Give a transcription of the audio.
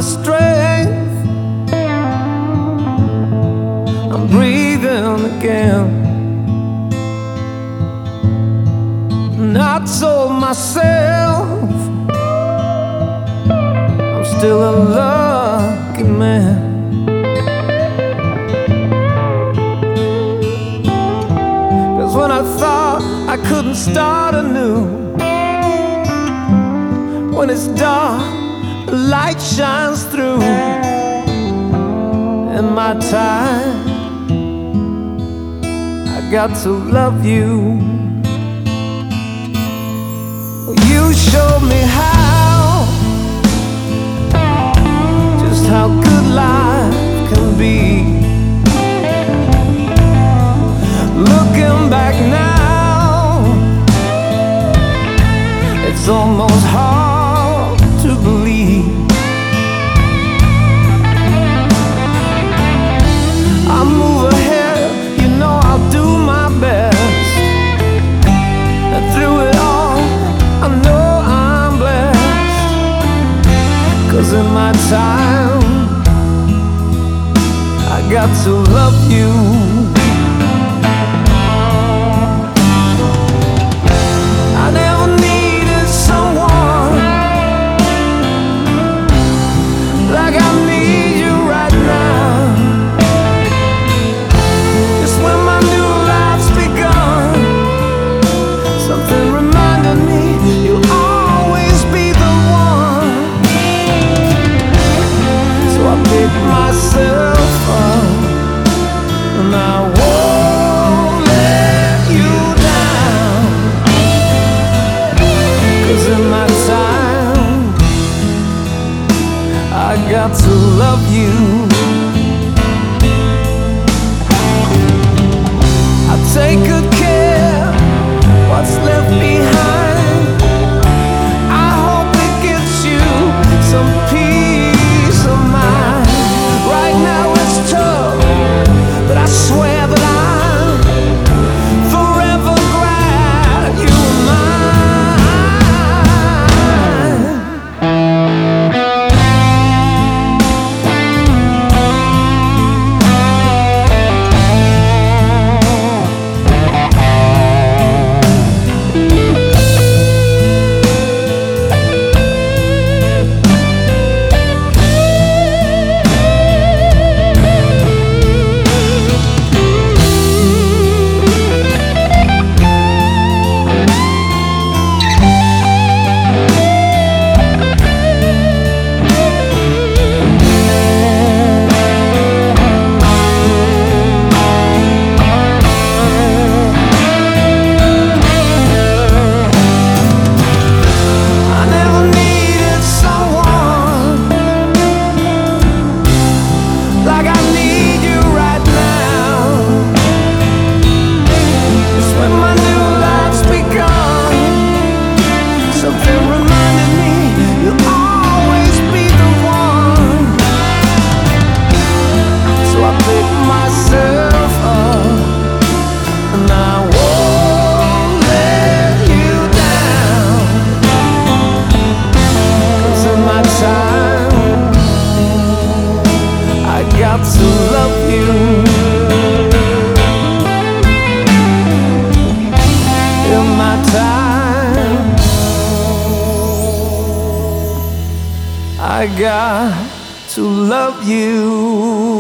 the strength. I'm breathing again. And I told myself I'm still a lucky man. 'Cause when I thought I couldn't start anew, when it's dark, the light shines through. In my time, I got to love you. You showed me just how good life can be. Looking back now, it's almost hard to believe. I'll move ahead, you know I'll do my best. And through it all, I know I'm blessed. 'Cause in my time, I got to love you. I never needed someone like I need you right now. Just when my new life's begun, something reminded me you'll always be the one. So I pick myself up and I won't let you down. 'Cause in my time, I got to love you. I take good care what's left behind. I hope it gives you some peace of mind. Right now it's tough, but I swear that I'm forever glad you were mine. To love you. In my time, I got to love you.